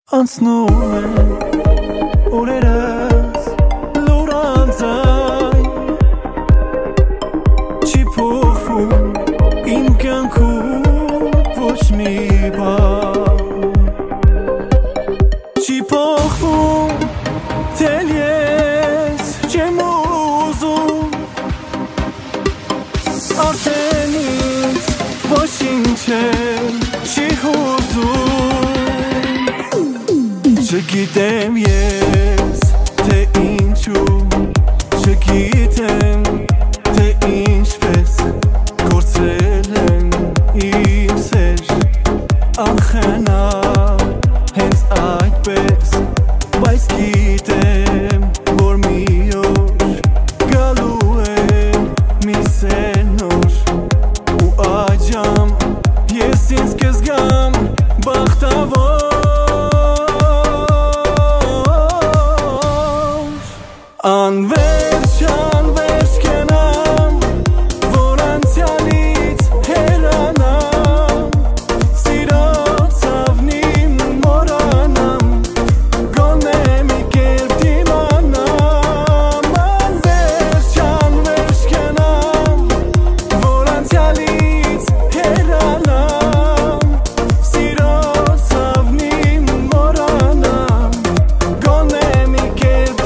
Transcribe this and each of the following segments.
Անցնում են օրերս լորանձայն Չի փոխվում իմ կյանքում ոչ մի բան Չի փոխվում թել ես չեմ ուզում Արդեն ինձ ոչինչ չի հուզում Չգիտեմ ես, թե ինչու Չգիտեմ, թե ինչպես Կորցրել են իմ սեր Անխնա հենց այդպես Բայց գիտեմ, որ մի օր Գալու է մի սենոր Ու այջամ ես ինձ կզգամ բախտավոր Անվերջ, անվերջ կենամ, որ անցյալից հեռանամ Սիրո ցավնին մորանամ, գոնե մի կերպ դիմանամ Անվերջ, անվերջ կենամ, որ անցյալից հեռանամ Սիրո ցավնին մորանամ, գոնե մի կերպ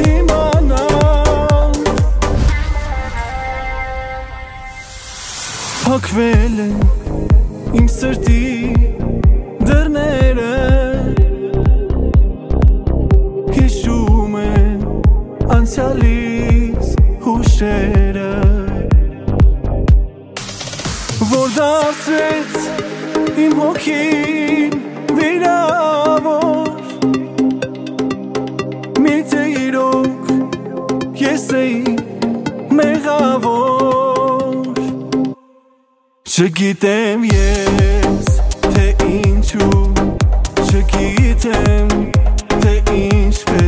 Փակվել են իմ սրտի դռները Հիշում են անցյալից հուշերը Որ դարձրեց իմ հոգին վիրավոր Միթե իրոք ես էի մեղավոր Չգիտեմ ես, թե ինչու Չգիտեմ, թե ինչպես